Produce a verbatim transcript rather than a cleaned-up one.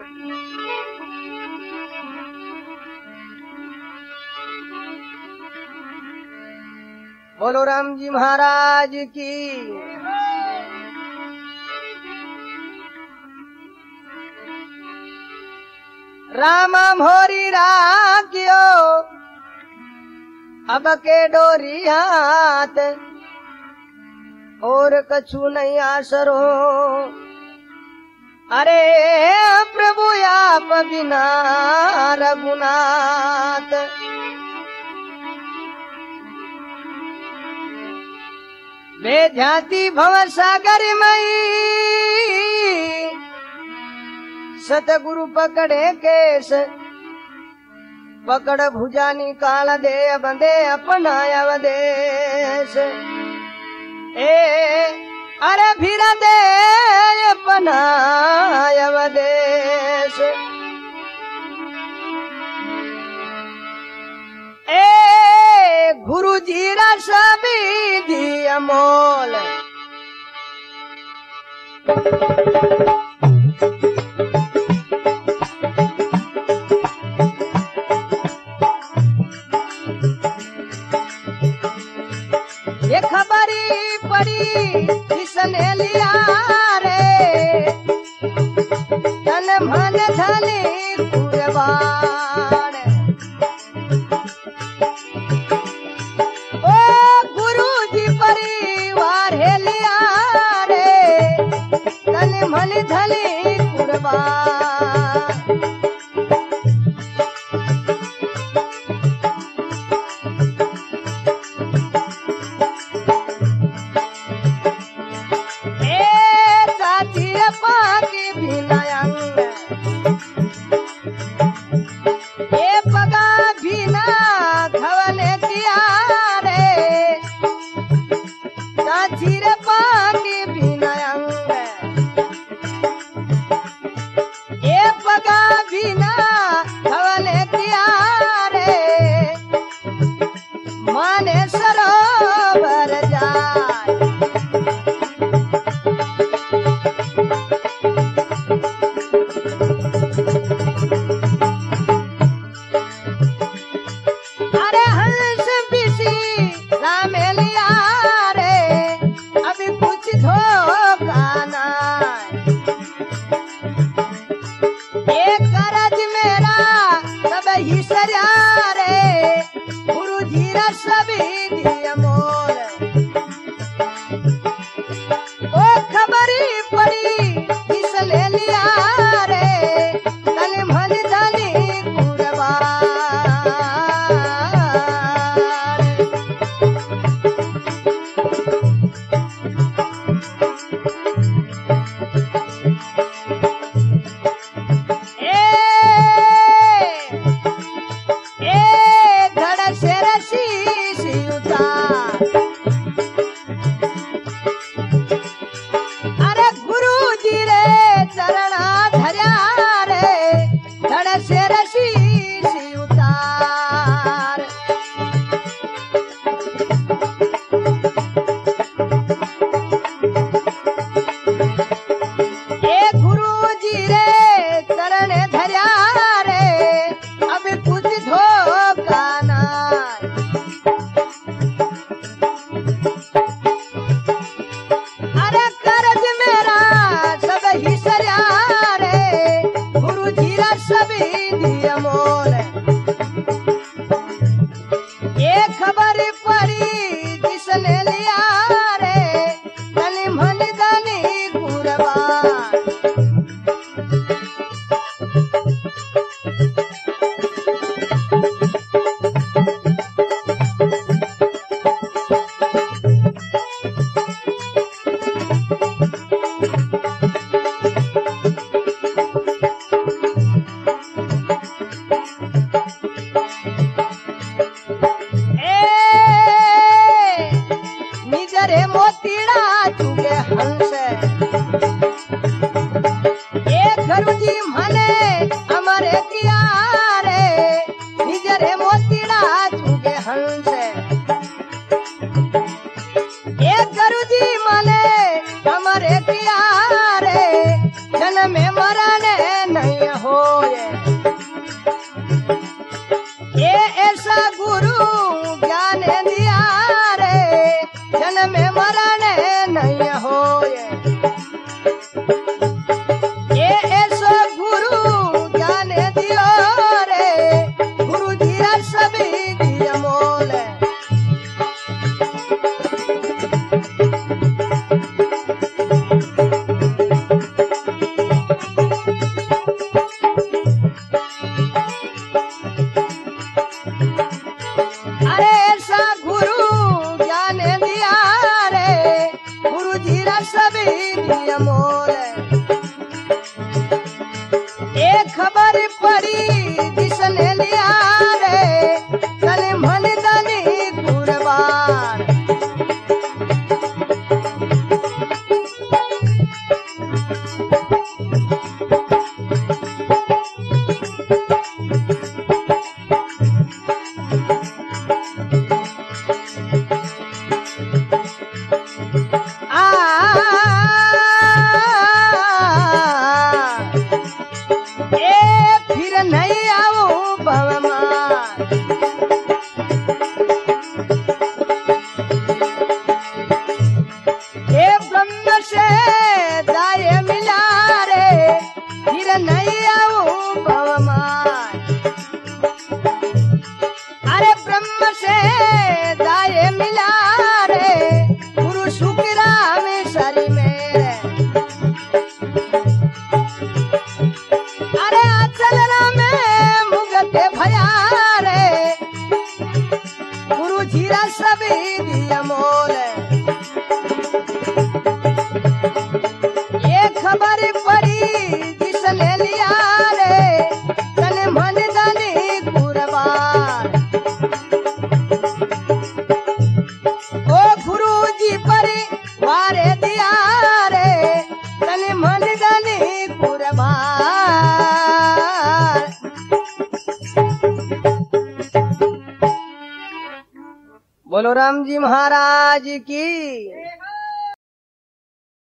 बोलो राम जी महाराज की। राम मोरी राखियो अब के डोरी हाथ और कछु नहीं आसरो। अरे प्रभु आप बिना रघुनाथ। वे जाति भव सागर मई सतगुरु पकड़े केस पकड़ भुजा निकाल दे बंदे अपना अवदेश। ए अरे फिर दे अपना अवदेश। ए गुरु जी रा सभी दी अमोल। ये खबरी पड़ी किसने लिया रे तन मन धनी कुर्बान। ओ गुरु जी परिवार है लिया रे तन मन धनी कुर्बान। होए ये ऐसा गुरु ज्ञान दिया रे जन्म में मरण नहीं होए ये ऐसा गुरु ज्ञान दियो रे गुरु जी सभी दिया मोल अरे ऐसा गुरु ज्ञान दिया रे गुरु जी सभी दिया मोल एक खबर पड़ी जिसने लिया रे तन मन धनी कुर्बान अरे ब्रह्म से दाए मिला रे गुरु शुक्रा में सरी मेरे अरे अचलना में मुगते भया रे गुरु जीरा सभी दिया मोल ये खबर पड़ी जिसने लिया रे तन मन धनी कुर्बान ओ गुरु जी परिवार दिया रे तन मन धनी कुर्बान बोलो राम जी महाराज की